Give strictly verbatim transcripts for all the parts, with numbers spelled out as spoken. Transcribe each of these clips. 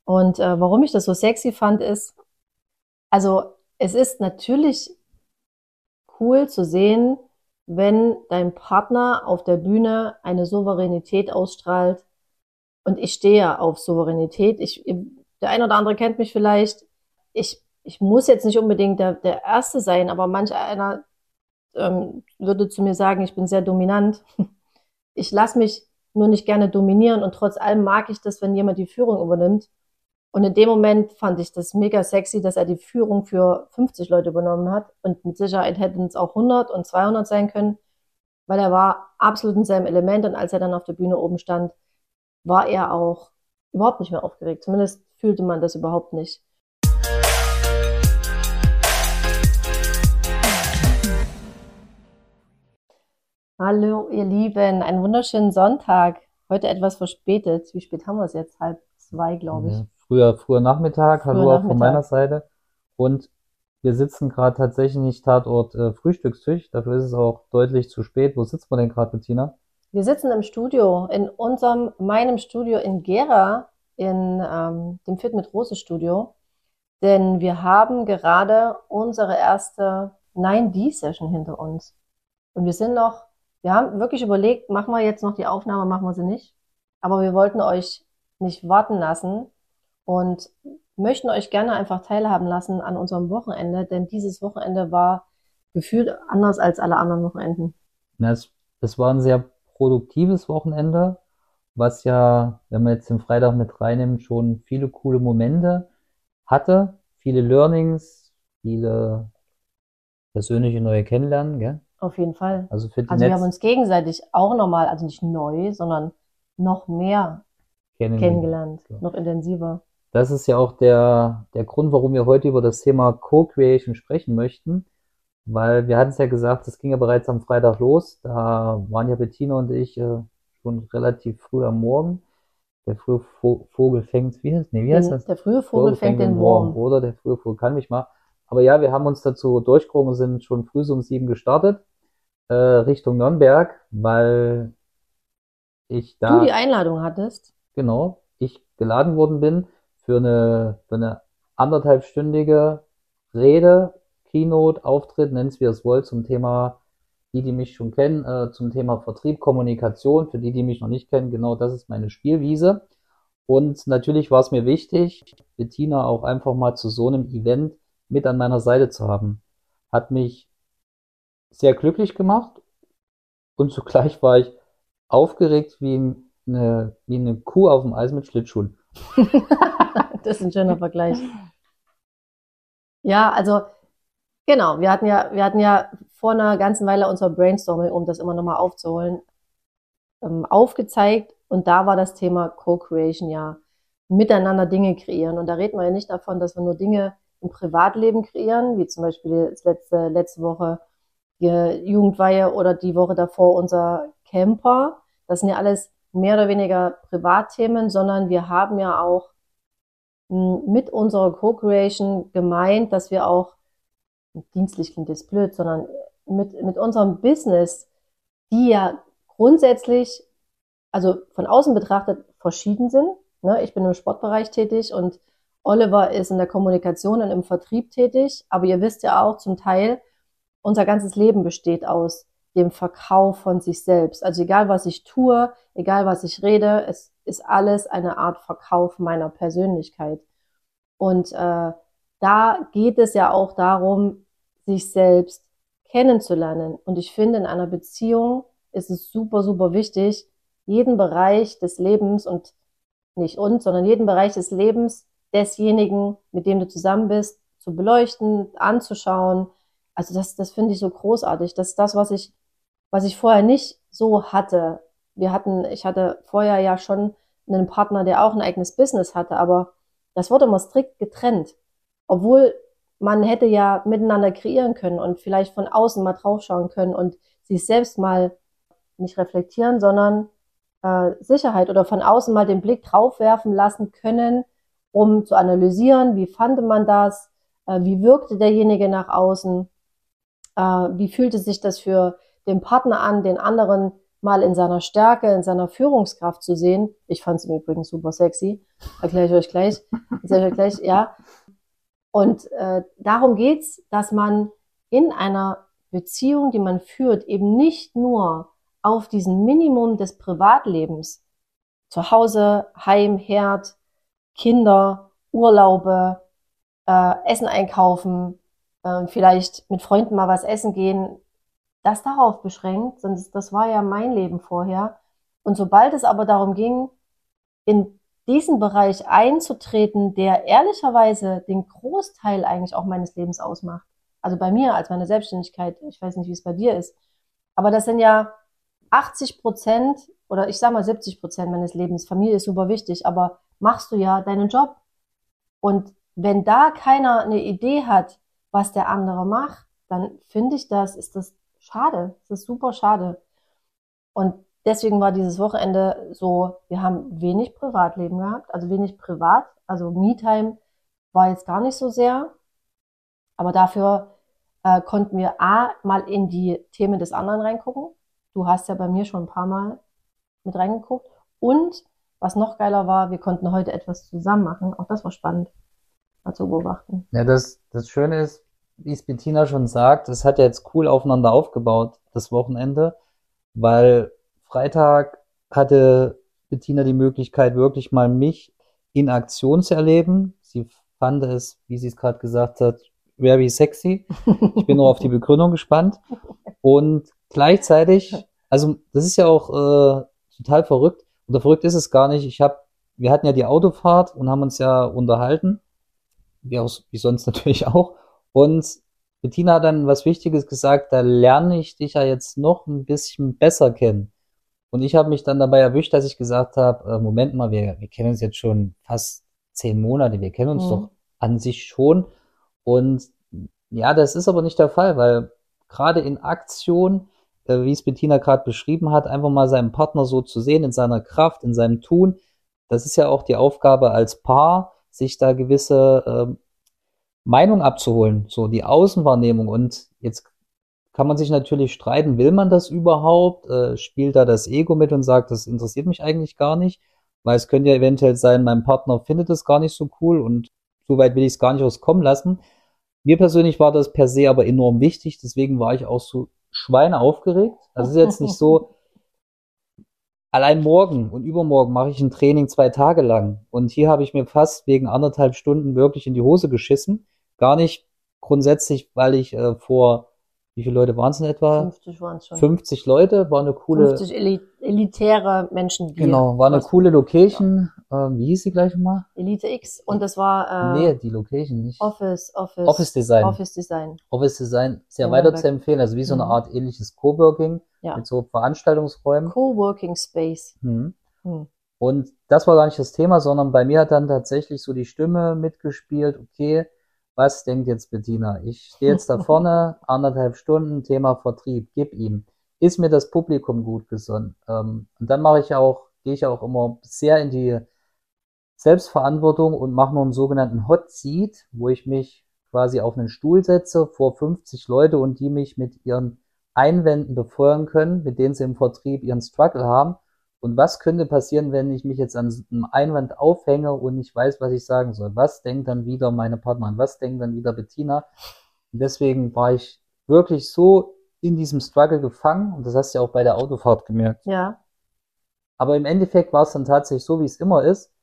Und äh, warum ich das so sexy fand, ist, also es ist natürlich cool zu sehen, wenn dein Partner auf der Bühne eine Souveränität ausstrahlt. Und ich stehe ja auf Souveränität. Ich, der ein oder andere kennt mich vielleicht. Ich, ich muss jetzt nicht unbedingt der, der Erste sein, aber manch einer ähm, würde zu mir sagen, ich bin sehr dominant. Ich lasse mich nur nicht gerne dominieren und trotz allem mag ich das, wenn jemand die Führung übernimmt. Und in dem Moment fand ich das mega sexy, dass er die Führung für fünfzig Leute übernommen hat. Und mit Sicherheit hätten es auch hundert und zweihundert sein können, weil er war absolut in seinem Element. Und als er dann auf der Bühne oben stand, war er auch überhaupt nicht mehr aufgeregt. Zumindest fühlte man das überhaupt nicht. Hallo, ihr Lieben, einen wunderschönen Sonntag. Heute etwas verspätet. Wie spät haben wir es jetzt? Halb zwei, glaube ich. Ja, früher, früher Nachmittag, Früher hallo auch von meiner Nachmittag. Seite. Und wir sitzen gerade tatsächlich nicht Tatort äh, Frühstückstisch, dafür ist es auch deutlich zu spät. Wo sitzt man denn gerade, Bettina? Wir sitzen im Studio, in unserem, meinem Studio in Gera, in ähm, dem Fit mit Rose Studio. Denn wir haben gerade unsere erste nine D-Session hinter uns. Und wir sind noch, wir haben wirklich überlegt, machen wir jetzt noch die Aufnahme, machen wir sie nicht. Aber wir wollten euch nicht warten lassen und möchten euch gerne einfach teilhaben lassen an unserem Wochenende, denn dieses Wochenende war gefühlt anders als alle anderen Wochenenden. Na, es, es war ein sehr produktives Wochenende, was ja, wenn man jetzt den Freitag mit reinnimmt, schon viele coole Momente hatte, viele Learnings, viele persönliche neue Kennenlernen, gell? Auf jeden Fall. Also für die Also wir haben Netz uns gegenseitig auch nochmal, also nicht neu, sondern noch mehr kennengelernt. kennengelernt, So. noch intensiver. Das ist ja auch der, der Grund, warum wir heute über das Thema Co-Creation sprechen möchten, weil wir hatten es ja gesagt, es ging ja bereits am Freitag los. Da waren ja Bettina und ich äh, schon relativ früh am Morgen. Der frühe Vo- Vogel fängt, wie heißt, nee, wie heißt Den, das? der frühe Vogel Vogel fängt fängt den den Wurm, Wurm. oder? Der frühe Vogel kann mich mal. Aber ja, wir haben uns dazu durchgerungen, sind schon früh so um sieben gestartet, äh, Richtung Nürnberg, weil ich Du die da, Einladung hattest. genau, ich geladen worden bin für eine, für eine anderthalbstündige Rede, Keynote, Auftritt, nennt es wie ihr es wollt, zum Thema, die, die mich schon kennen, äh, zum Thema Vertrieb, Kommunikation, für die, die mich noch nicht kennen, genau das ist meine Spielwiese. Und natürlich war es mir wichtig, Bettina auch einfach mal zu so einem Event mit an meiner Seite zu haben. Hat mich sehr glücklich gemacht und zugleich war ich aufgeregt wie eine, wie eine Kuh auf dem Eis mit Schlittschuhen. Das ist ein schöner Vergleich. Ja, also genau, wir hatten ja, wir hatten ja vor einer ganzen Weile unser Brainstorming, um das immer nochmal aufzuholen, ähm, aufgezeigt und da war das Thema Co-Creation ja miteinander Dinge kreieren. Und da reden wir ja nicht davon, dass wir nur Dinge im Privatleben kreieren, wie zum Beispiel letzte, letzte Woche die Jugendweihe oder die Woche davor unser Camper. Das sind ja alles mehr oder weniger Privatthemen, sondern wir haben ja auch mit unserer Co-Creation gemeint, dass wir auch, dienstlich klingt jetzt blöd, sondern mit, mit unserem Business, die ja grundsätzlich, also von außen betrachtet, verschieden sind. Ne? Ich bin im Sportbereich tätig und Oliver ist in der Kommunikation und im Vertrieb tätig. Aber ihr wisst ja auch zum Teil, unser ganzes Leben besteht aus dem Verkauf von sich selbst. Also egal, was ich tue, egal, was ich rede, es ist alles eine Art Verkauf meiner Persönlichkeit. Und äh, da geht es ja auch darum, sich selbst kennenzulernen. Und ich finde, in einer Beziehung ist es super, super wichtig, jeden Bereich des Lebens und nicht uns, sondern jeden Bereich des Lebens desjenigen, mit dem du zusammen bist, zu beleuchten, anzuschauen. Also das, das finde ich so großartig. Das ist das, was ich, was ich vorher nicht so hatte. Wir hatten, ich hatte vorher ja schon einen Partner, der auch ein eigenes Business hatte, aber das wurde immer strikt getrennt. Obwohl man hätte ja miteinander kreieren können und vielleicht von außen mal draufschauen können und sich selbst mal nicht reflektieren, sondern äh, Sicherheit oder von außen mal den Blick drauf werfen lassen können, um zu analysieren, wie fand man das, äh, wie wirkte derjenige nach außen, äh, wie fühlte sich das für den Partner an, den anderen mal in seiner Stärke, in seiner Führungskraft zu sehen. Ich fand es im Übrigen super sexy. Erkläre ich euch gleich. Erkläre ich euch gleich, ja. Und äh, darum geht's, dass man in einer Beziehung, die man führt, eben nicht nur auf diesen Minimum des Privatlebens, zu Hause, Heim, Herd, Kinder, Urlaube, äh, Essen einkaufen, äh, vielleicht mit Freunden mal was essen gehen, das darauf beschränkt, sonst das war ja mein Leben vorher. Und sobald es aber darum ging, in diesen Bereich einzutreten, der ehrlicherweise den Großteil eigentlich auch meines Lebens ausmacht. Also bei mir als meine Selbstständigkeit, ich weiß nicht, wie es bei dir ist, aber das sind ja achtzig Prozent oder ich sag mal siebzig Prozent meines Lebens. Familie ist super wichtig, aber machst du ja deinen Job. Und wenn da keiner eine Idee hat, was der andere macht, dann finde ich das, ist das schade. Das ist super schade. Und deswegen war dieses Wochenende so, wir haben wenig Privatleben gehabt, also wenig privat, also Me-Time war jetzt gar nicht so sehr, aber dafür äh, konnten wir A, mal in die Themen des anderen reingucken. Du hast ja bei mir schon ein paar Mal mit reingeguckt. Und was noch geiler war, wir konnten heute etwas zusammen machen. Auch das war spannend, mal zu beobachten. Ja, das, das Schöne ist, wie es Bettina schon sagt, es hat ja jetzt cool aufeinander aufgebaut, das Wochenende, weil Freitag hatte Bettina die Möglichkeit, wirklich mal mich in Aktion zu erleben. Sie fand es, wie sie es gerade gesagt hat, very sexy. Ich bin nur auf die Begründung gespannt. Und gleichzeitig, also das ist ja auch äh, total verrückt. Oder verrückt ist es gar nicht. Ich habe, wir hatten ja die Autofahrt und haben uns ja unterhalten, wie, auch, wie sonst natürlich auch. Und Bettina hat dann was Wichtiges gesagt, da lerne ich dich ja jetzt noch ein bisschen besser kennen. Und ich habe mich dann dabei erwischt, dass ich gesagt habe, äh, Moment mal, wir, wir kennen uns jetzt schon fast zehn Monate, wir kennen uns mhm. doch an sich schon. Und ja, das ist aber nicht der Fall, weil gerade in Aktion, äh, wie es Bettina gerade beschrieben hat, einfach mal seinen Partner so zu sehen, in seiner Kraft, in seinem Tun, das ist ja auch die Aufgabe als Paar, sich da gewisse äh, Meinung abzuholen, so die Außenwahrnehmung. Und jetzt kann man sich natürlich streiten, will man das überhaupt? Äh, spielt da das Ego mit und sagt, das interessiert mich eigentlich gar nicht? Weil es könnte ja eventuell sein, mein Partner findet das gar nicht so cool und so weit will ich es gar nicht auskommen lassen. Mir persönlich war das per se aber enorm wichtig, deswegen war ich auch so schweineaufgeregt. Also es ist jetzt nicht so, allein morgen und übermorgen mache ich ein Training zwei Tage lang und hier habe ich mir fast wegen anderthalb Stunden wirklich in die Hose geschissen. Gar nicht grundsätzlich, weil ich äh, vor wie viele Leute waren es in etwa? fünfzig waren es schon. fünfzig Leute, war eine coole... fünfzig Eli- elitäre Menschen. Die Genau, war eine coole Location. Ja. Ähm, wie hieß die gleich nochmal? Elite X. Und das war... Äh, nee, die Location nicht. Office, Office. Office Design. Office Design. Office Design, sehr ja, weiter zu empfehlen. Also wie so eine Art ähnliches Coworking ja. mit so Veranstaltungsräumen. Coworking Space. Mhm. Mhm. Und das war gar nicht das Thema, sondern bei mir hat dann tatsächlich so die Stimme mitgespielt, okay, was denkt jetzt Bettina? Ich stehe jetzt da vorne, anderthalb Stunden, Thema Vertrieb, gib ihm. Ist mir das Publikum gut gesonnen? Ähm, und dann mache ich auch, gehe ich auch immer sehr in die Selbstverantwortung und mache noch einen sogenannten Hot Seat, wo ich mich quasi auf einen Stuhl setze vor fünfzig Leute und die mich mit ihren Einwänden befeuern können, mit denen sie im Vertrieb ihren Struggle haben. Und was könnte passieren, wenn ich mich jetzt an einem Einwand aufhänge und nicht weiß, was ich sagen soll? Was denkt dann wieder meine Partnerin? Was denkt dann wieder Bettina? Und deswegen war ich wirklich so in diesem Struggle gefangen. Und das hast du ja auch bei der Autofahrt gemerkt. Ja. Aber im Endeffekt war es dann tatsächlich so, wie es immer ist.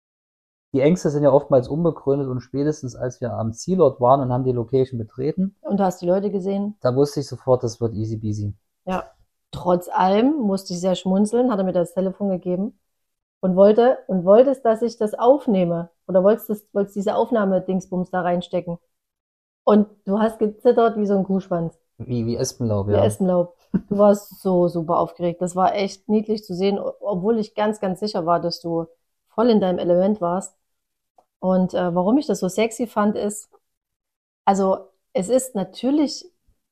Die Ängste sind ja oftmals unbegründet und spätestens als wir am Zielort waren und haben die Location betreten. Und du hast die Leute gesehen? Da wusste ich sofort, das wird easy peasy. Ja. Trotz allem musste ich sehr schmunzeln, hat er mir das Telefon gegeben und wollte, und wolltest, dass ich das aufnehme. Oder wolltest, das, wolltest diese Aufnahme-Dingsbums da reinstecken. Und du hast gezittert wie so ein Kuhschwanz. Wie, wie Espenlaub, wie ja. Wie Espenlaub. Du warst so super aufgeregt. Das war echt niedlich zu sehen, obwohl ich ganz, ganz sicher war, dass du voll in deinem Element warst. Und äh, warum ich das so sexy fand, ist, also es ist natürlich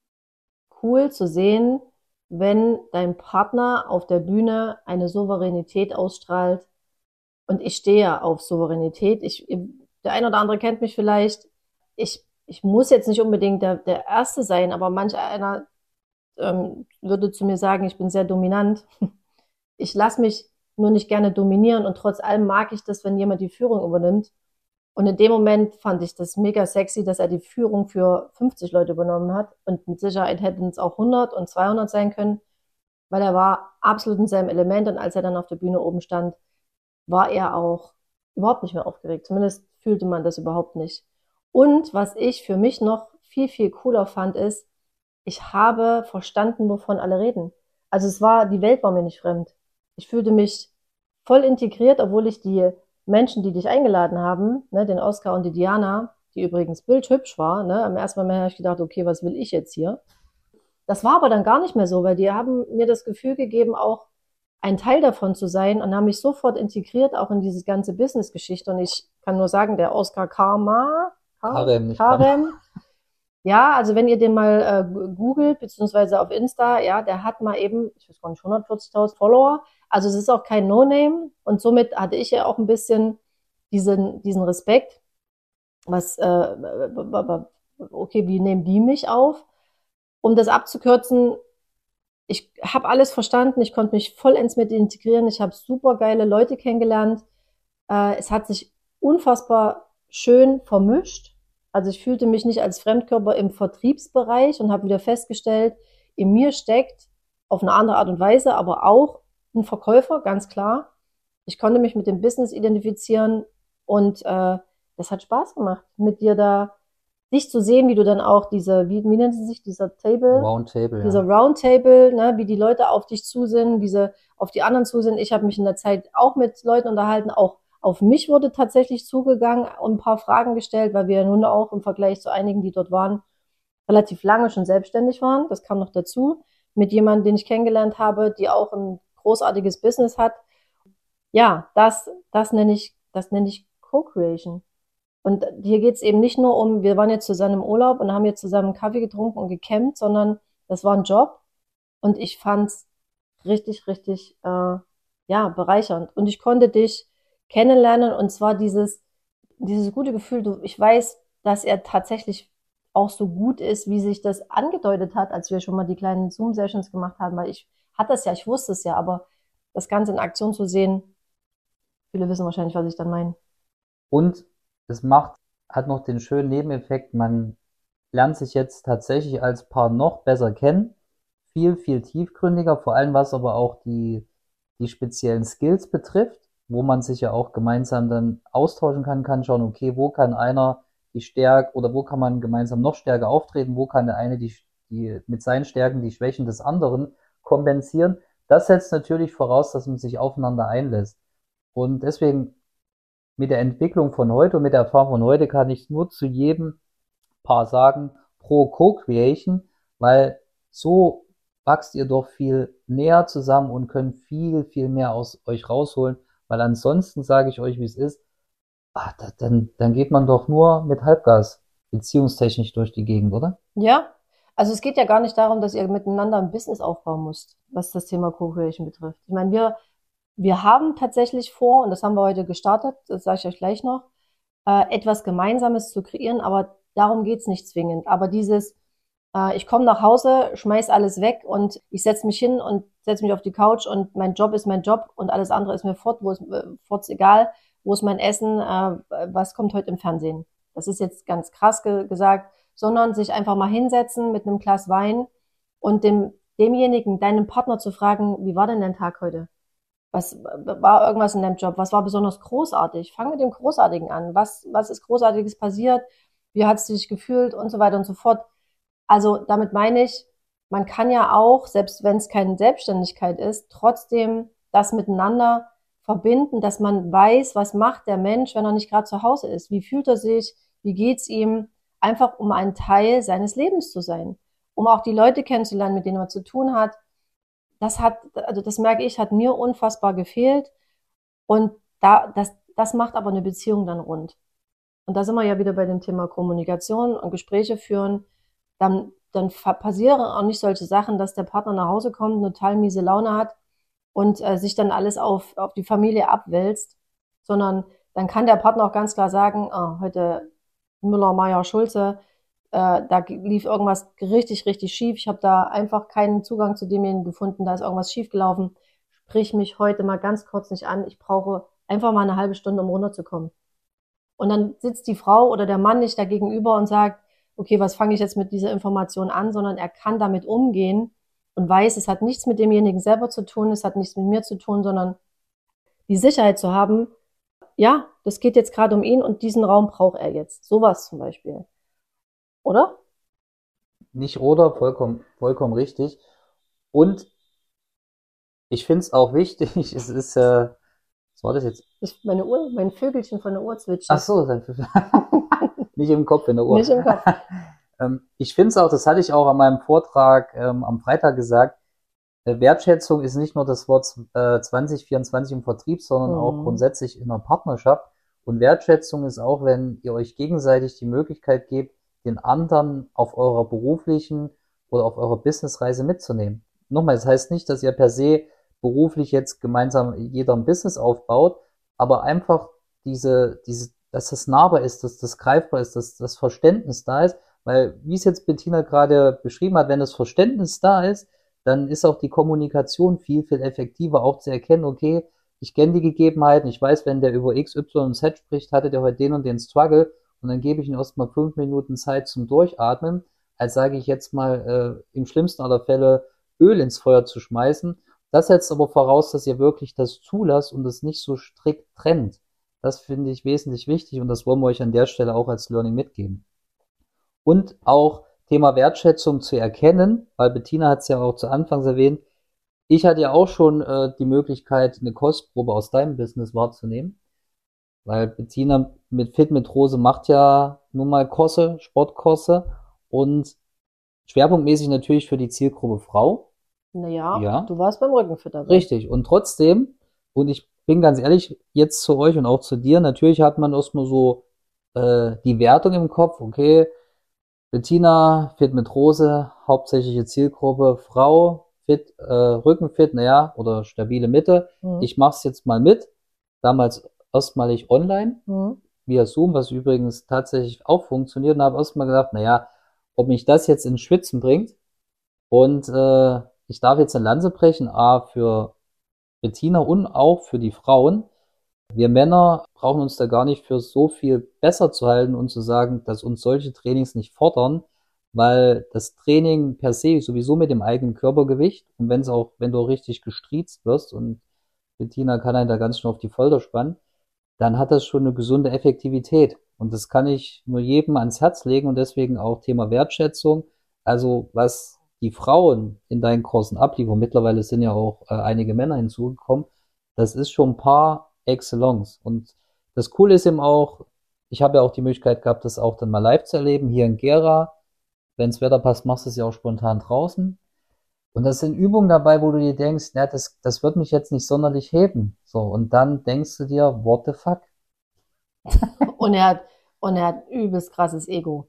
cool zu sene, wenn dein Partner auf der Bühne eine Souveränität ausstrahlt. Und ich stehe ja auf Souveränität. Ich, der ein oder andere kennt mich vielleicht. Ich, ich muss jetzt nicht unbedingt der, der Erste sein, aber manch einer ähm, würde zu mir sagen, ich bin sehr dominant. Ich lasse mich nur nicht gerne dominieren und trotz allem mag ich das, wenn jemand die Führung übernimmt. Und in dem Moment fand ich das mega sexy, dass er die Führung für fünfzig Leute übernommen hat. Und mit Sicherheit hätten es auch hundert und zweihundert sein können, weil er war absolut in seinem Element. Und als er dann auf der Bühne oben stand, war er auch überhaupt nicht mehr aufgeregt. Zumindest fühlte man das überhaupt nicht. Und was ich für mich noch viel, viel cooler fand, ist, ich habe verstanden, wovon alle reden. Also es war, die Welt war mir nicht fremd. Ich fühlte mich voll integriert, obwohl ich die Menschen, die dich eingeladen haben, ne, den Oskar und die Diana, die übrigens bildhübsch war, ne, am ersten Mal habe ich gedacht, okay, was will ich jetzt hier? Das war aber dann gar nicht mehr so, weil die haben mir das Gefühl gegeben, auch ein Teil davon zu sein und haben mich sofort integriert, auch in diese ganze Business-Geschichte. Und ich kann nur sagen, der Oskar Karma, Kar Karem, nicht Karem, ja, also wenn ihr den mal äh, googelt, beziehungsweise auf Insta, ja, der hat mal eben, ich weiß gar nicht, hundertvierzigtausend Follower. Also es ist auch kein No-Name. Und somit hatte ich ja auch ein bisschen diesen, diesen Respekt, was, äh, okay, wie nehmen die mich auf? Um das abzukürzen, ich habe alles verstanden, ich konnte mich vollends mit integrieren, ich habe super geile Leute kennengelernt. Äh, es hat sich unfassbar schön vermischt. Also ich fühlte mich nicht als Fremdkörper im Vertriebsbereich und habe wieder festgestellt, in mir steckt auf eine andere Art und Weise, aber auch ein Verkäufer, ganz klar. Ich konnte mich mit dem Business identifizieren und äh, das hat Spaß gemacht, mit dir da dich zu sehen, wie du dann auch diese, wie, wie nennt sie sich, dieser Table? Roundtable, Dieser ja. Roundtable, ne, wie die Leute auf dich zu sind, wie sie auf die anderen zu sind. Ich habe mich in der Zeit auch mit Leuten unterhalten, auch auf mich wurde tatsächlich zugegangen und ein paar Fragen gestellt, weil wir ja nun auch im Vergleich zu einigen, die dort waren, relativ lange schon selbstständig waren. Das kam noch dazu. Mit jemandem, den ich kennengelernt habe, die auch ein großartiges Business hat. Ja, das, das nenne ich, das nenne ich Co-Creation. Und hier geht's eben nicht nur um, wir waren jetzt zusammen im Urlaub und haben jetzt zusammen Kaffee getrunken und gecampt, sondern das war ein Job und ich fand's richtig, richtig, äh, ja, bereichernd. Und ich konnte dich kennenlernen und zwar dieses, dieses gute Gefühl, du, ich weiß, dass er tatsächlich auch so gut ist, wie sich das angedeutet hat, als wir schon mal die kleinen Zoom-Sessions gemacht haben, weil ich hatte es ja, ich wusste es ja, aber das Ganze in Aktion zu sehen, viele wissen wahrscheinlich, was ich dann meine. Und es macht, hat noch den schönen Nebeneffekt, man lernt sich jetzt tatsächlich als Paar noch besser kennen, viel, viel tiefgründiger, vor allem was aber auch die, die speziellen Skills betrifft, wo man sich ja auch gemeinsam dann austauschen kann, kann schauen, okay, wo kann einer die Stärke oder wo kann man gemeinsam noch stärker auftreten, wo kann der eine die, die mit seinen Stärken die Schwächen des anderen kompensieren. Das setzt natürlich voraus, dass man sich aufeinander einlässt. Und deswegen mit der Entwicklung von heute und mit der Erfahrung von heute kann ich nur zu jedem Paar sagen, pro Co-Creation, weil so wachst ihr doch viel näher zusammen und könnt viel, viel mehr aus euch rausholen, weil ansonsten sage ich euch, wie es ist, ach, da, dann, dann geht man doch nur mit Halbgas beziehungstechnisch durch die Gegend, oder? Ja, also es geht ja gar nicht darum, dass ihr miteinander ein Business aufbauen müsst, was das Thema Co-Creation betrifft. Ich meine, wir, wir haben tatsächlich vor, und das haben wir heute gestartet, das sage ich euch gleich noch, äh, etwas Gemeinsames zu kreieren, aber darum geht's nicht zwingend. Aber dieses, äh, ich komme nach Hause, schmeiß alles weg und ich setze mich hin und setze mich auf die Couch und mein Job ist mein Job und alles andere ist mir fort, wo ist, äh, fort's egal, wo ist mein Essen, äh, was kommt heute im Fernsehen. Das ist jetzt ganz krass ge gesagt, sondern sich einfach mal hinsetzen mit einem Glas Wein und dem, demjenigen, deinem Partner zu fragen, wie war denn dein Tag heute? Was war irgendwas in deinem Job? Was war besonders großartig? Fang mit dem Großartigen an. Was, was ist Großartiges passiert? Wie hast du dich gefühlt? Und so weiter und so fort. Also damit meine ich, man kann ja auch, selbst wenn es keine Selbstständigkeit ist, trotzdem das miteinander verbinden, dass man weiß, was macht der Mensch, wenn er nicht gerade zu Hause ist? Wie fühlt er sich? Wie geht's ihm? Einfach um ein Teil seines Lebens zu sein. Um auch die Leute kennenzulernen, mit denen man zu tun hat. Das hat, also das merke ich, hat mir unfassbar gefehlt. Und da, das, das macht aber eine Beziehung dann rund. Und da sind wir ja wieder bei dem Thema Kommunikation und Gespräche führen. Dann, dann passieren auch nicht solche Sachen, dass der Partner nach Hause kommt, eine total miese Laune hat und äh, sich dann alles auf, auf die Familie abwälzt, sondern dann kann der Partner auch ganz klar sagen, oh, heute Müller, Meier, Schulze, äh, da lief irgendwas richtig, richtig schief. Ich habe da einfach keinen Zugang zu demjenigen gefunden, da ist irgendwas schiefgelaufen. Sprich mich heute mal ganz kurz nicht an. Ich brauche einfach mal eine halbe Stunde, um runterzukommen. Und dann sitzt die Frau oder der Mann nicht da gegenüber und sagt, okay, was fange ich jetzt mit dieser Information an, sondern er kann damit umgehen und weiß, es hat nichts mit demjenigen selber zu tun, es hat nichts mit mir zu tun, sondern die Sicherheit zu haben, ja, das geht jetzt gerade um ihn und diesen Raum braucht er jetzt. Sowas zum Beispiel. Oder? Nicht oder, vollkommen, vollkommen richtig. Und ich finde es auch wichtig, es ist, äh, was war das jetzt? Das ist meine Uhr, mein Vögelchen von der Uhr Ach zwitschert. so, sein nicht im Kopf, in der Uhr. Nicht im Kopf. Ähm, ich finde es auch, das hatte ich auch an meinem Vortrag ähm, am Freitag gesagt, äh, Wertschätzung ist nicht nur das Wort äh, zwanzig vierundzwanzig im Vertrieb, sondern Mhm. auch grundsätzlich in einer Partnerschaft. Und Wertschätzung ist auch, wenn ihr euch gegenseitig die Möglichkeit gebt, den anderen auf eurer beruflichen oder auf eurer Businessreise mitzunehmen. Nochmal, das heißt nicht, dass ihr per se beruflich jetzt gemeinsam jeder ein Business aufbaut, aber einfach diese, diese, dass das nahbar ist, dass das greifbar ist, dass das Verständnis da ist, weil, wie es jetzt Bettina gerade beschrieben hat, wenn das Verständnis da ist, dann ist auch die Kommunikation viel, viel effektiver, auch zu erkennen, okay, ich kenne die Gegebenheiten, ich weiß, wenn der über X, Y und Z spricht, hatte der heute den und den Struggle und dann gebe ich ihm erstmal fünf Minuten Zeit zum Durchatmen, als sage ich jetzt mal, äh, im schlimmsten aller Fälle Öl ins Feuer zu schmeißen. Das setzt aber voraus, dass ihr wirklich das zulasst und es nicht so strikt trennt. Das finde ich wesentlich wichtig und das wollen wir euch an der Stelle auch als Learning mitgeben. Und auch Thema Wertschätzung zu erkennen, weil Bettina hat es ja auch zu Anfangs erwähnt, ich hatte ja auch schon äh, die Möglichkeit, eine Kostprobe aus deinem Business wahrzunehmen, weil Bettina mit Fit mit Rose macht ja nun mal Kurse, Sportkurse und schwerpunktmäßig natürlich für die Zielgruppe Frau. Naja, Ja, du warst beim Rückenfit dabei. richtig. Und trotzdem, und ich bin ganz ehrlich jetzt zu euch und auch zu dir, natürlich hat man erstmal so äh, die Wertung im Kopf, okay, Bettina, Fit mit Rose, hauptsächliche Zielgruppe Frau, Fit, äh, Rückenfit, naja, oder stabile Mitte. Mhm. Ich mach's jetzt mal mit. Damals erstmalig online, Mhm. via Zoom, was übrigens tatsächlich auch funktioniert und habe erstmal gedacht, naja, ob mich das jetzt ins Schwitzen bringt und äh, ich darf jetzt eine Lanze brechen, A, für Bettina und auch für die Frauen. Wir Männer brauchen uns da gar nicht für so viel besser zu halten und zu sagen, dass uns solche Trainings nicht fordern, weil das Training per se sowieso mit dem eigenen Körpergewicht und wenn es auch, wenn du richtig gestriezt wirst und Bettina kann einen da ganz schön auf die Folter spannen, dann hat das schon eine gesunde Effektivität. Und das kann ich nur jedem ans Herz legen und deswegen auch Thema Wertschätzung. Also was die Frauen in deinen Kursen abliefern, mittlerweile sind ja auch äh, einige Männer hinzugekommen, das ist schon par excellence. Und das Coole ist eben auch, ich habe ja auch die Möglichkeit gehabt, das auch dann mal live zu erleben, hier in Gera. Wenn's Wetter passt, machst du es ja auch spontan draußen. Und das sind Übungen dabei, wo du dir denkst, na, das, das wird mich jetzt nicht sonderlich heben. So, und dann denkst du dir, what the fuck? Und er hat, und er hat übelst krasses Ego.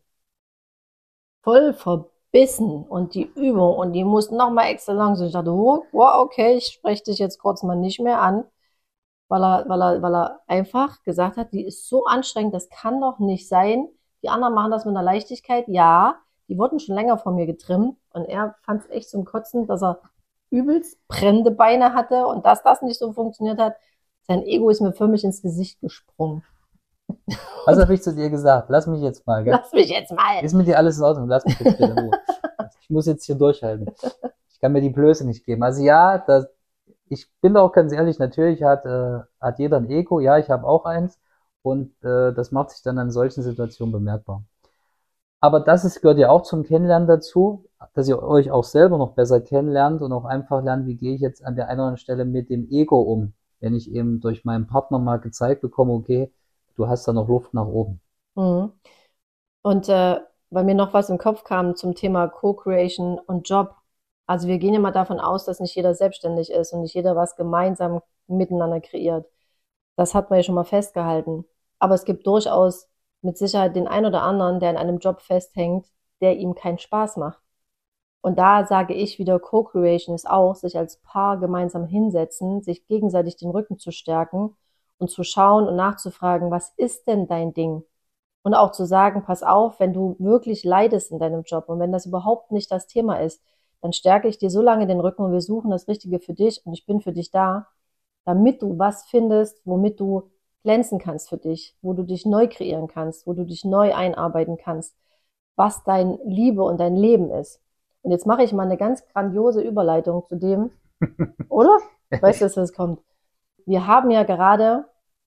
Voll verbissen. Und die Übung, und die muss nochmal extra lang sein. Ich dachte, oh, wow, okay, ich spreche dich jetzt kurz mal nicht mehr an. Weil er, weil er, weil er einfach gesagt hat, die ist so anstrengend, das kann doch nicht sein. Die anderen machen das mit einer Leichtigkeit. Ja, die wurden schon länger von mir getrimmt. Und er fand es echt zum Kotzen, dass er übelst brennende Beine hatte und dass das nicht so funktioniert hat. Sein Ego ist mir förmlich ins Gesicht gesprungen. Was habe ich zu dir gesagt? Lass mich jetzt mal, gell? Lass mich jetzt mal. Ist mit dir alles in Ordnung? Lass mich jetzt bitte in Ruhe. Ich muss jetzt hier durchhalten. Ich kann mir die Blöße nicht geben. Also ja, das, ich bin auch ganz ehrlich, natürlich hat, äh, hat jeder ein Ego. Ja, ich habe auch eins. Und äh, das macht sich dann an solchen Situationen bemerkbar. Aber das ist, gehört ja auch zum Kennenlernen dazu, dass ihr euch auch selber noch besser kennenlernt und auch einfach lernt, wie gehe ich jetzt an der einen oder anderen Stelle mit dem Ego um, wenn ich eben durch meinen Partner mal gezeigt bekomme, okay, du hast da noch Luft nach oben. Mhm. Und äh, weil mir noch was im Kopf kam zum Thema Co-Creation und Job. Also wir gehen ja mal davon aus, dass nicht jeder selbstständig ist und nicht jeder was gemeinsam miteinander kreiert. Das hat man ja schon mal festgehalten. Aber es gibt durchaus mit Sicherheit den einen oder anderen, der in einem Job festhängt, der ihm keinen Spaß macht. Und da sage ich wieder, Co-Creation ist auch, sich als Paar gemeinsam hinsetzen, sich gegenseitig den Rücken zu stärken und zu schauen und nachzufragen, was ist denn dein Ding? Und auch zu sagen, pass auf, wenn du wirklich leidest in deinem Job und wenn das überhaupt nicht das Thema ist, dann stärke ich dir so lange den Rücken und wir suchen das Richtige für dich und ich bin für dich da, damit du was findest, womit du glänzen kannst für dich, wo du dich neu kreieren kannst, wo du dich neu einarbeiten kannst, was dein Liebe und dein Leben ist. Und jetzt mache ich mal eine ganz grandiose Überleitung zu dem, oder? Weißt du, dass das kommt? Wir haben ja gerade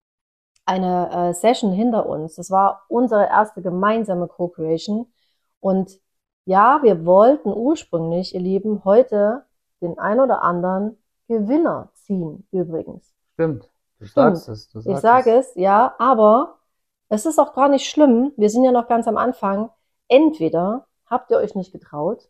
eine äh, Session hinter uns. Das war unsere erste gemeinsame Co-Creation. Und ja, wir wollten ursprünglich, ihr Lieben, heute den ein oder anderen Gewinner ziehen, übrigens. Stimmt, du Stimmt. sagst es. Du Ich sagst sage es. es, ja, aber es ist auch gar nicht schlimm. Wir sind ja noch ganz am Anfang. Entweder habt ihr euch nicht getraut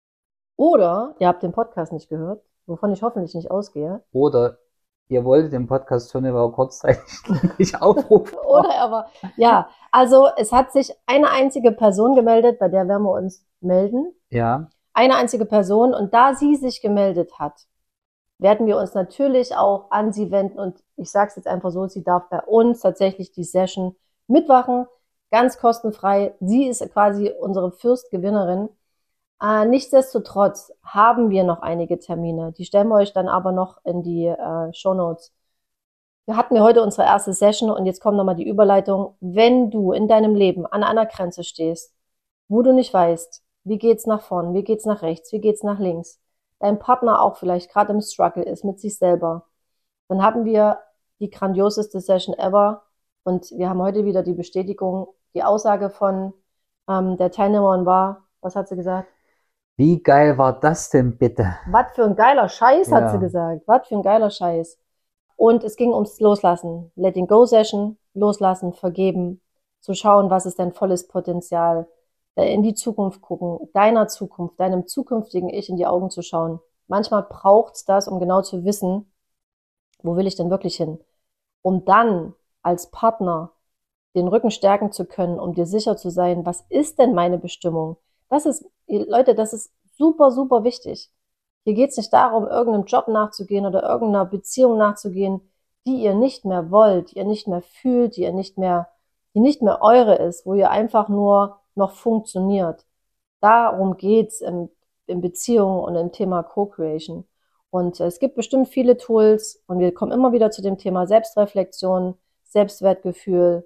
oder ihr habt den Podcast nicht gehört, wovon ich hoffentlich nicht ausgehe. Oder ihr wolltet den Podcast hören, aber kurzzeitig nicht aufrufen. Oder aber, ja, also es hat sich eine einzige Person gemeldet, bei der werden wir uns melden. Ja, Eine einzige Person und da sie sich gemeldet hat, werden wir uns natürlich auch an sie wenden und ich sage es jetzt einfach so, sie darf bei uns tatsächlich die Session mitmachen, ganz kostenfrei. Sie ist quasi unsere Fürstgewinnerin. Äh, nichtsdestotrotz haben wir noch einige Termine, die stellen wir euch dann aber noch in die äh, Shownotes. Wir hatten ja heute unsere erste Session und jetzt kommt nochmal die Überleitung. Wenn du in deinem Leben an einer Grenze stehst, wo du nicht weißt, wie geht's nach vorn, wie geht's nach rechts, wie geht's nach links, dein Partner auch vielleicht gerade im Struggle ist mit sich selber, dann haben wir die grandioseste Session ever und wir haben heute wieder die Bestätigung, die Aussage von ähm, der Teilnehmerin war, was hat sie gesagt? wie geil war das denn bitte? Was für ein geiler Scheiß, hat Ja. sie gesagt. Was für ein geiler Scheiß. Und es ging ums Loslassen. Letting Go Session, loslassen, vergeben, zu schauen, was ist dein volles Potenzial, in die Zukunft gucken, deiner Zukunft, deinem zukünftigen Ich in die Augen zu schauen. Manchmal braucht's das, um genau zu wissen, wo will ich denn wirklich hin? Um dann als Partner den Rücken stärken zu können, um dir sicher zu sein, was ist denn meine Bestimmung? Das ist, Leute, das ist super, super wichtig. Hier geht's nicht darum, irgendeinem Job nachzugehen oder irgendeiner Beziehung nachzugehen, die ihr nicht mehr wollt, die ihr nicht mehr fühlt, die ihr nicht mehr, die nicht mehr eure ist, wo ihr einfach nur noch funktioniert. Darum geht's im, in Beziehungen und im Thema Co-Creation. Und es gibt bestimmt viele Tools und wir kommen immer wieder zu dem Thema Selbstreflexion, Selbstwertgefühl.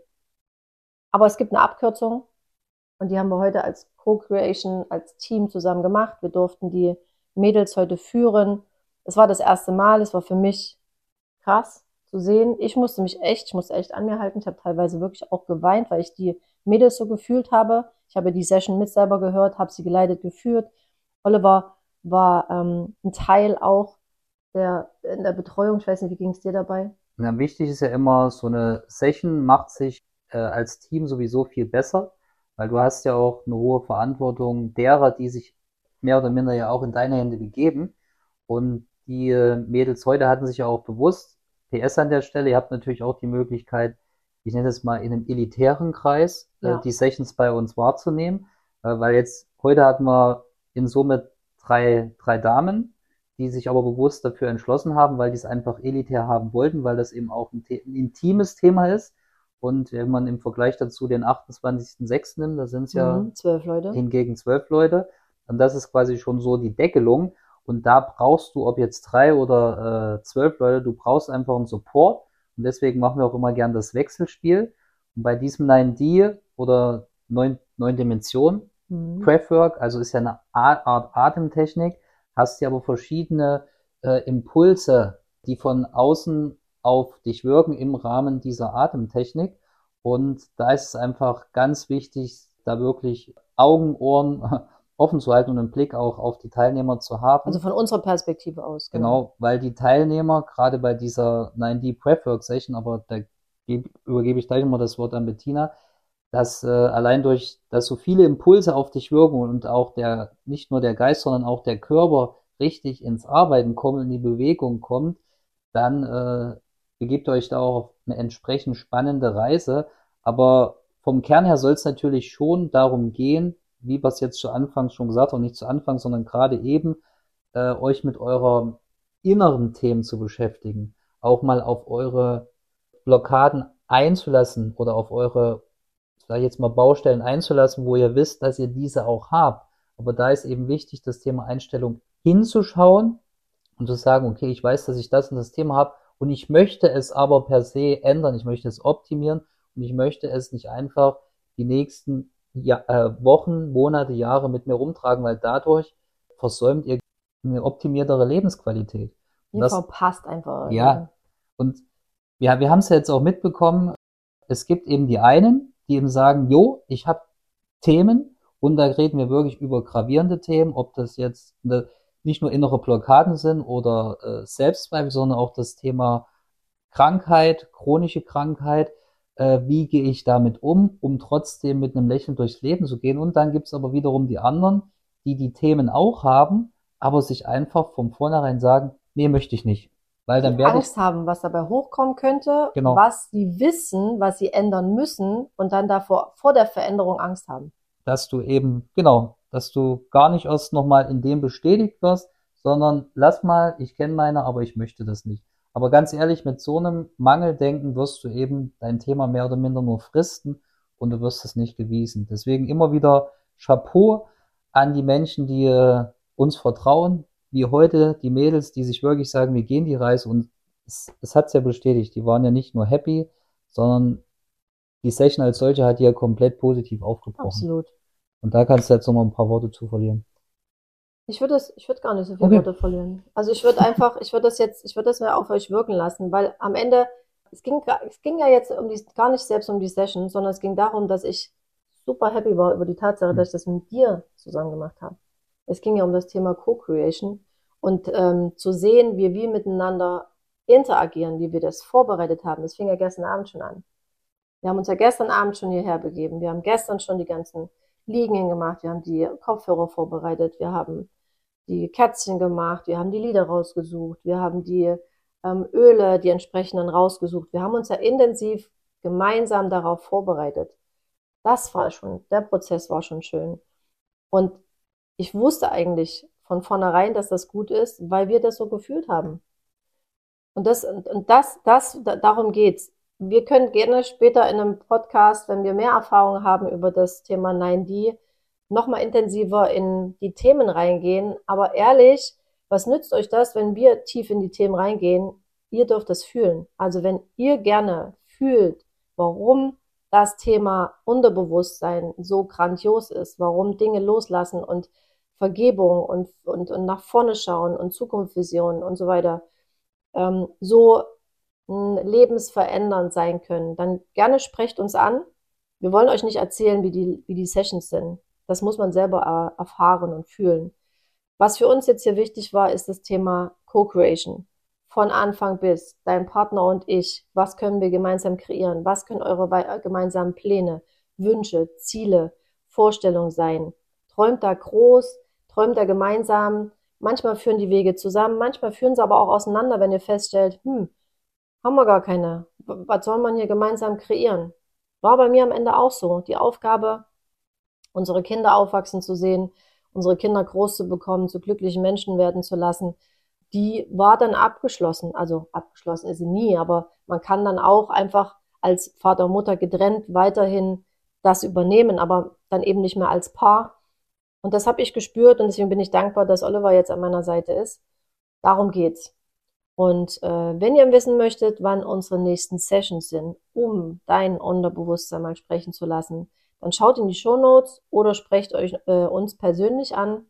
Aber es gibt eine Abkürzung und die haben wir heute als Co-Creation, als Team zusammen gemacht. Wir durften die Mädels heute führen. Es war das erste Mal, es war für mich krass zu sehen. Ich musste mich echt, ich musste echt an mir halten. Ich habe teilweise wirklich auch geweint, weil ich die Mädels so gefühlt habe. Ich habe die Session mit selber gehört, habe sie geleitet, geführt. Oliver war ähm, ein Teil auch der, in der Betreuung. Ich weiß nicht, wie ging es dir dabei? Na, wichtig ist ja immer, so eine Session macht sich äh, als Team sowieso viel besser, weil du hast ja auch eine hohe Verantwortung derer, die sich mehr oder minder ja auch in deine Hände begeben. Und die äh, Mädels heute hatten sich ja auch bewusst, P S an der Stelle, ihr habt natürlich auch die Möglichkeit, ich nenne es mal in einem elitären Kreis, Ja. äh, die Sessions bei uns wahrzunehmen, äh, weil jetzt, heute hatten wir in Summe drei, drei Damen, die sich aber bewusst dafür entschlossen haben, weil die es einfach elitär haben wollten, weil das eben auch ein, The- ein intimes Thema ist. Und wenn man im Vergleich dazu den achtundzwanzigsten sechsten nimmt, da sind es ja Mhm, zwölf Leute. hingegen zwölf Leute. Und das ist quasi schon so die Deckelung. Und da brauchst du, ob jetzt drei oder äh, zwölf Leute, du brauchst einfach einen Support. Und deswegen machen wir auch immer gern das Wechselspiel. Und bei diesem neun D oder neun, neun Dimensionen Mhm. Breathwork, also ist ja eine Art, Art Atemtechnik, hast du aber verschiedene äh, Impulse, die von außen auf dich wirken im Rahmen dieser Atemtechnik. Und da ist es einfach ganz wichtig, da wirklich Augen, Ohren offen zu halten und einen Blick auch auf die Teilnehmer zu haben. Also von unserer Perspektive aus. Genau, weil die Teilnehmer, gerade bei dieser neun D Breathwork Session, aber da geb, übergebe ich gleich mal das Wort an Bettina, dass äh, allein durch, dass so viele Impulse auf dich wirken und auch der, nicht nur der Geist, sondern auch der Körper richtig ins Arbeiten kommt, in die Bewegung kommt, dann äh, begebt euch da auch auf eine entsprechend spannende Reise. Aber vom Kern her soll es natürlich schon darum gehen, wie wir es jetzt zu Anfang schon gesagt haben, nicht zu Anfang, sondern gerade eben, äh, euch mit euren inneren Themen zu beschäftigen, auch mal auf eure Blockaden einzulassen oder auf eure sag ich jetzt mal, Baustellen einzulassen, wo ihr wisst, dass ihr diese auch habt. Aber da ist eben wichtig, das Thema Einstellung hinzuschauen und zu sagen, okay, ich weiß, dass ich das und das Thema habe und ich möchte es aber per se ändern, ich möchte es optimieren und ich möchte es nicht einfach die nächsten ja äh, Wochen, Monate, Jahre mit mir rumtragen, weil dadurch versäumt ihr eine optimiertere Lebensqualität. Und Ihr das, verpasst einfach. ja, und ja, wir haben es ja jetzt auch mitbekommen, es gibt eben die einen, die eben sagen, jo, ich habe Themen und da reden wir wirklich über gravierende Themen, ob das jetzt eine, nicht nur innere Blockaden sind oder äh, Selbstzweifel, sondern auch das Thema Krankheit, chronische Krankheit, äh, wie gehe ich damit um, um trotzdem mit einem Lächeln durchs Leben zu gehen. Und dann gibt's aber wiederum die anderen, die die Themen auch haben, aber sich einfach von vornherein sagen, nee, möchte ich nicht. Weil dann Die werde ich, Angst haben, was dabei hochkommen könnte, genau, was sie wissen, was sie ändern müssen und dann davor vor der Veränderung Angst haben. dass du eben, genau, dass du gar nicht erst nochmal in dem bestätigt wirst, sondern lass mal, ich kenne meine, aber ich möchte das nicht. Aber ganz ehrlich, mit so einem Mangeldenken wirst du eben dein Thema mehr oder minder nur fristen und du wirst es nicht gewiesen. Deswegen immer wieder Chapeau an die Menschen, die äh, uns vertrauen, wie heute die Mädels, die sich wirklich sagen, wir gehen die Reise und es, es hat's ja bestätigt. Die waren ja nicht nur happy, sondern die Session als solche hat die ja komplett positiv aufgebrochen. Absolut. Und da kannst du jetzt noch mal ein paar Worte zu verlieren. Ich würde das, ich würde gar nicht so viele Okay. Worte verlieren. Also ich würde einfach, ich würde das jetzt, ich würde das mehr auf euch wirken lassen, weil am Ende, es ging, gra- es ging ja jetzt um die, gar nicht selbst um die Session, sondern es ging darum, dass ich super happy war über die Tatsache, dass ich das mit dir zusammen gemacht habe. Es ging ja um das Thema Co-Creation und ähm, zu sehen, wie wir miteinander interagieren, wie wir das vorbereitet haben. Das fing ja gestern Abend schon an. Wir haben uns ja gestern Abend schon hierher begeben. Wir haben gestern schon die ganzen Liegenden gemacht. Wir haben die Kopfhörer vorbereitet. Wir haben die Kerzchen gemacht. Wir haben die Lieder rausgesucht. Wir haben die ähm, Öle, die entsprechenden rausgesucht. Wir haben uns ja intensiv gemeinsam darauf vorbereitet. Das war schon, der Prozess war schon schön. Und ich wusste eigentlich von vornherein, dass das gut ist, weil wir das so gefühlt haben. Und das, und das, das, darum geht's. Wir können gerne später in einem Podcast, wenn wir mehr Erfahrung haben über das Thema neun D, nochmal intensiver in die Themen reingehen. Aber ehrlich, was nützt euch das, wenn wir tief in die Themen reingehen? Ihr dürft das fühlen. Also wenn ihr gerne fühlt, warum das Thema Unterbewusstsein so grandios ist, warum Dinge loslassen und Vergebung und, und, und nach vorne schauen und Zukunftsvisionen und so weiter, ähm, so lebensverändernd sein können, dann gerne sprecht uns an. Wir wollen euch nicht erzählen, wie die, wie die Sessions sind. Das muss man selber erfahren und fühlen. Was für uns jetzt hier wichtig war, ist das Thema Co-Creation. Von Anfang bis, dein Partner und ich, was können wir gemeinsam kreieren? Was können eure gemeinsamen Pläne, Wünsche, Ziele, Vorstellungen sein? Träumt da groß, träumt da gemeinsam. Manchmal führen die Wege zusammen, manchmal führen sie aber auch auseinander, wenn ihr feststellt, hm, haben wir gar keine. Was soll man hier gemeinsam kreieren? War bei mir am Ende auch so. Die Aufgabe, unsere Kinder aufwachsen zu sehen, unsere Kinder groß zu bekommen, zu glücklichen Menschen werden zu lassen, die war dann abgeschlossen. Also abgeschlossen ist sie nie, aber man kann dann auch einfach als Vater und Mutter getrennt weiterhin das übernehmen, aber dann eben nicht mehr als Paar. Und das habe ich gespürt und deswegen bin ich dankbar, dass Oliver jetzt an meiner Seite ist. Darum geht's. Und äh, wenn ihr wissen möchtet, wann unsere nächsten Sessions sind, um dein Unterbewusstsein mal sprechen zu lassen, dann schaut in die Shownotes oder sprecht euch äh, uns persönlich an.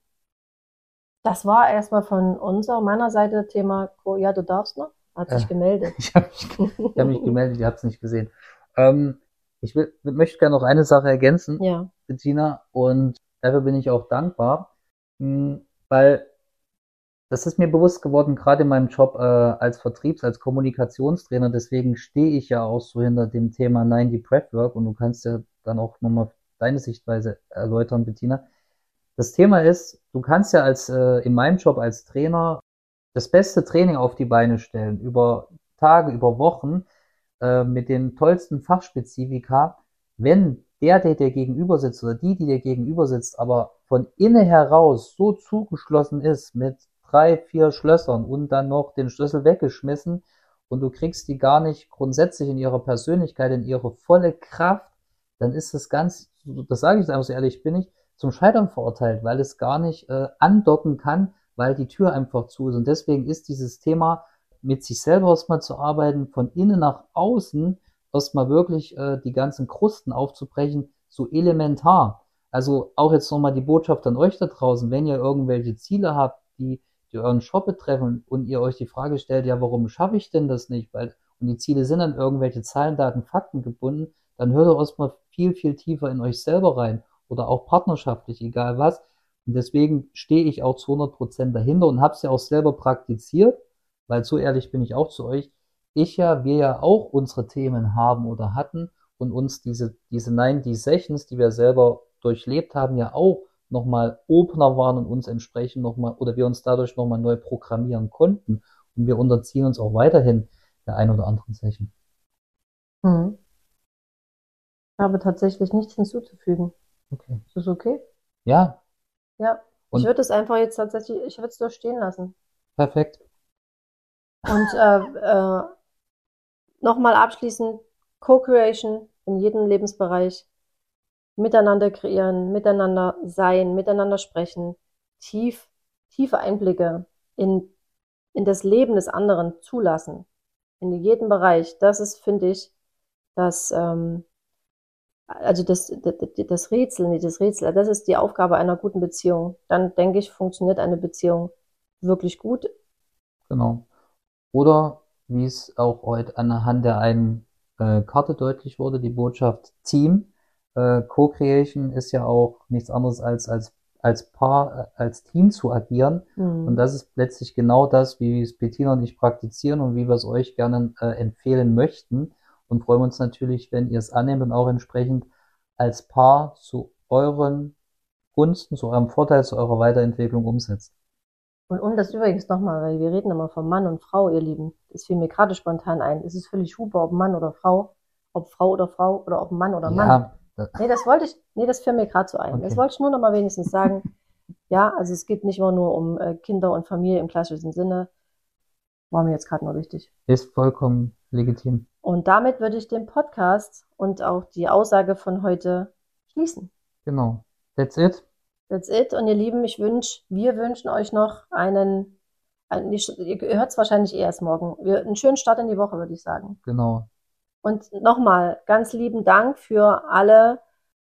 Das war erstmal von unserer, meiner Seite Thema, ja, du darfst noch, hat sich Äh, gemeldet. Ich habe mich, ich hab mich gemeldet, ihr habt es nicht gesehen. Ähm, ich will, möchte gerne noch eine Sache ergänzen, Ja, Bettina, und dafür bin ich auch dankbar, mh, weil das ist mir bewusst geworden, gerade in meinem Job äh, als Vertriebs-, als Kommunikationstrainer. Deswegen stehe ich ja auch so hinter dem Thema neun D Breathwork und du kannst ja dann auch nochmal deine Sichtweise erläutern, Bettina. Das Thema ist, du kannst ja als äh, in meinem Job als Trainer das beste Training auf die Beine stellen, über Tage, über Wochen, äh, mit den tollsten Fachspezifika, wenn der, der dir gegenüber sitzt oder die, die dir gegenüber sitzt, aber von innen heraus so zugeschlossen ist mit drei, vier Schlössern und dann noch den Schlüssel weggeschmissen und du kriegst die gar nicht grundsätzlich in ihrer Persönlichkeit, in ihre volle Kraft dann ist es ganz, das sage ich einfach so ehrlich, bin ich zum Scheitern verurteilt, weil es gar nicht äh, andocken kann, weil die Tür einfach zu ist. Und deswegen ist dieses Thema, mit sich selber erstmal zu arbeiten, von innen nach außen, erstmal wirklich äh, die ganzen Krusten aufzubrechen, so elementar. Also auch jetzt nochmal die Botschaft an euch da draußen, wenn ihr irgendwelche Ziele habt, die, die euren Shop betreffen und ihr euch die Frage stellt, ja, warum schaffe ich denn das nicht? Weil, und die Ziele sind an irgendwelche Zahlen, Daten, Fakten gebunden, dann hört ihr erstmal viel, viel tiefer in euch selber rein oder auch partnerschaftlich, egal was. Und deswegen stehe ich auch zu hundert Prozent dahinter und habe es ja auch selber praktiziert, weil so ehrlich bin ich auch zu euch. Ich ja, wir ja auch unsere Themen haben oder hatten und uns diese, diese neunzig Sessions, die wir selber durchlebt haben, ja auch nochmal Opener waren und uns entsprechend nochmal, oder wir uns dadurch nochmal neu programmieren konnten. Und wir unterziehen uns auch weiterhin der ein oder anderen Session. Hm. Ich habe tatsächlich nichts hinzuzufügen. Okay. Ist das okay? Ja. Ja. Und ich würde es einfach jetzt tatsächlich, ich würde es so stehen lassen. perfekt. Und äh, äh, nochmal abschließend, Co-Creation in jedem Lebensbereich, miteinander kreieren, miteinander sein, miteinander sprechen, tief, tiefe Einblicke in, in das Leben des anderen zulassen, in jedem Bereich. Das ist, finde ich, das, ähm, also das, das, das Rätsel, nicht das Rätsel, das ist die Aufgabe einer guten Beziehung. Dann, denke ich, funktioniert eine Beziehung wirklich gut. Genau. Oder wie es auch heute anhand der einen äh, Karte deutlich wurde, die Botschaft Team. Äh, Co-Creation ist ja auch nichts anderes als als als Paar, äh, als Team zu agieren. Mhm. Und das ist letztlich genau das, wie es Bettina und ich praktizieren und wie wir es euch gerne äh, empfehlen möchten. Und freuen uns natürlich, wenn ihr es annehmt und auch entsprechend als Paar zu euren Gunsten, zu eurem Vorteil, zu eurer Weiterentwicklung umsetzt. Und um das übrigens nochmal, weil wir reden immer von Mann und Frau, ihr Lieben. Das fiel mir gerade spontan ein. Es ist völlig Hupe, ob Mann oder Frau, ob Frau oder Frau oder ob Mann oder Mann. Ja, das, Nee, das wollte ich, nee, das fiel mir gerade so ein. Okay. Das wollte ich nur nochmal wenigstens sagen. Ja, also es geht nicht immer nur um äh, Kinder und Familie im klassischen Sinne. War mir jetzt gerade nur wichtig. ist vollkommen legitim. Und damit würde ich den Podcast und auch die Aussage von heute schließen. Genau. That's it. That's it. Und ihr Lieben, ich wünsche, wir wünschen euch noch einen, einen ihr hört es wahrscheinlich eh erst morgen, wir, einen schönen Start in die Woche, würde ich sagen. Genau. Und nochmal, ganz lieben Dank für alle,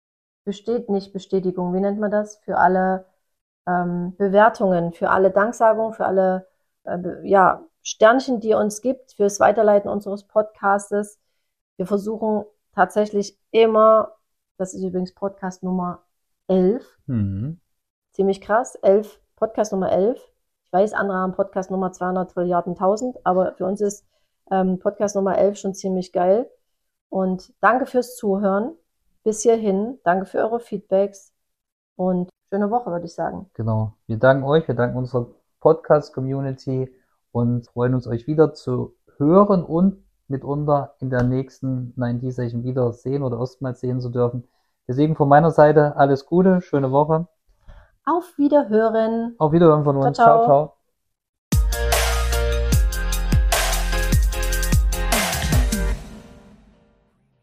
besteht nicht Bestätigung, wie nennt man das? Für alle ähm, Bewertungen, für alle Danksagungen, für alle äh, ja, Sternchen, die ihr uns gibt, fürs Weiterleiten unseres Podcastes. Wir versuchen tatsächlich immer, das ist übrigens Podcast Nummer elf, Mhm. ziemlich krass, elf, Podcast Nummer elf. Ich weiß, andere haben Podcast Nummer zweihundert Trilliarden tausend, aber für uns ist ähm, Podcast Nummer elf schon ziemlich geil. Und danke fürs Zuhören. Bis hierhin. Danke für eure Feedbacks. Und schöne Woche, würde ich sagen. Genau. Wir danken euch, wir danken unserer Podcast-Community und freuen uns, euch wieder zu hören und mitunter in der nächsten neunzig Session wieder sehen oder erstmals sehen zu dürfen. Deswegen von meiner Seite alles Gute, schöne Woche. Auf Wiederhören. Auf Wiederhören von uns. Ciao, ciao. Ciao, ciao.